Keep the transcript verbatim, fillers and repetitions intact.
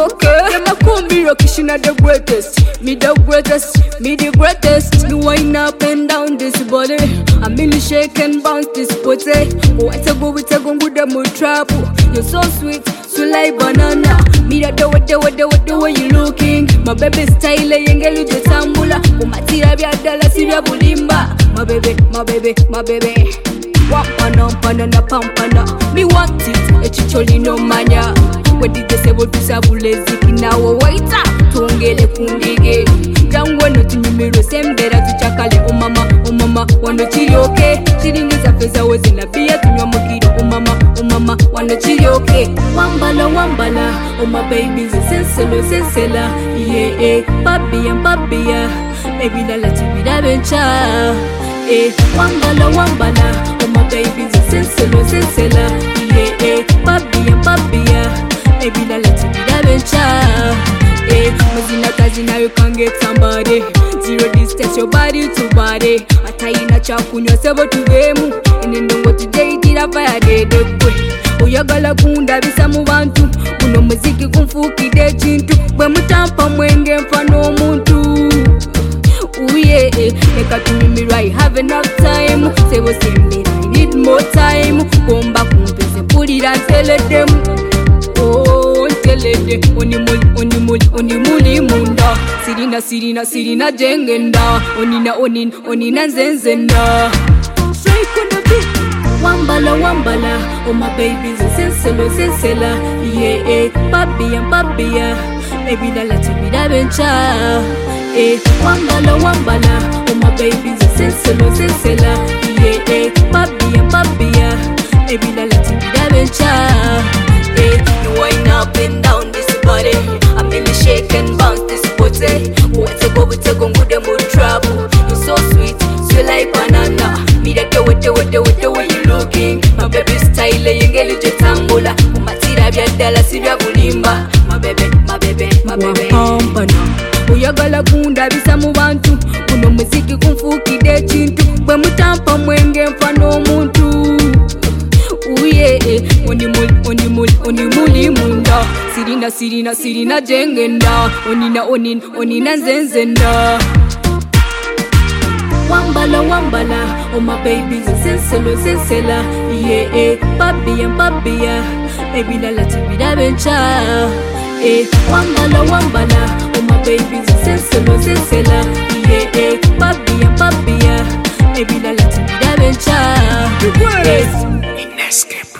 okay. Them a come be Rokishina the greatest. Me the greatest, me the greatest. Me wind up and down this body. I really shake and bounce this booty. Oh, it's a go, it's a go with the mood trouble. You're so sweet, sweet like banana. Me the do what the what the what the way you looking. My baby style, yengelu the tambula. Oh, my tira bia dala sibia bulimba. My baby, my baby, my baby. Wampana, panana, pampana. Me want it, a chicholi no manya. When did they say what to sabule ziki na wa waita? Tungele kundige. Jangwa no tunyumiro sembera tuchakale. Oh mama, oh mama, wano chiri okay. Chiringiza pesa wezi na bia tunywa mukiro. Oh mama, oh mama, wano chiri okay. Wambala, wambala, oh my babies, senselo, sensela. Yeah, eh, papi and papi ya. Baby la la chibida bencha. Eh, wambala, wambala, oh my babies, senselo, sensela. Yeah, eh, papi and papi ya. Baby, now let you be that bencha. Eh, Mazina Kazina, you can get somebody. Zero distance, your body to body. Ataina chakunywa sebo to game. And then don't go to date it up by a day. Oyagala kunda bisa mu bantu. Kuno muziki kumfuki de chintu. Bwe mutampa mwenge mfano muntu. Ooh yeah, make to me right, have enough time. Say what's in me, I need more time. Come back, put it and tell it them. Oh, tell it, onimul, onimul, onimuli munda. Sirina, sirina, sirina, jengenda. Onina, onin, onina, zenzenda. Strike on the beat. Wambala, wambala, oh my babies, senselo, sensela. Yeah, eh, papi and papi ya. Baby, la la chibi da bencha. Eh, wambala, wambala, oh my babies, senselo, sensela. Yeah, eh, papi and papi ya. Baby, la la chibi da bencha. You wind up and down this body. I really shake and bounce this booty. Oh, it's a go, it's a go, good and mood trouble. You're so sweet, sweet like banana. Me the go with the with the with the way you looking. My baby style, yengeli jetangula. Umatira bia dala sibia bulimba. My baby, my baby, my baby. Oyagala kunda bisa mu bantu. Kuno muziki kumfuki de chintu. Bwe mutampa mwenge mfano muntu. Ooh yeah, onimul, onimul, onimuli munda. Sirina, sirina, sirina jengenda. Onina, onin, onina zenzenda. Wambala, wambala, oh my babies, senselo, sensela. Yeah, eh, papi and papi ya. Baby, la la chibida bencha. Eh, wambala, wambala, oh my babies, senselo, sensela. Yeah, eh, papi and papi ya. Baby, la la chibida bencha. Escape.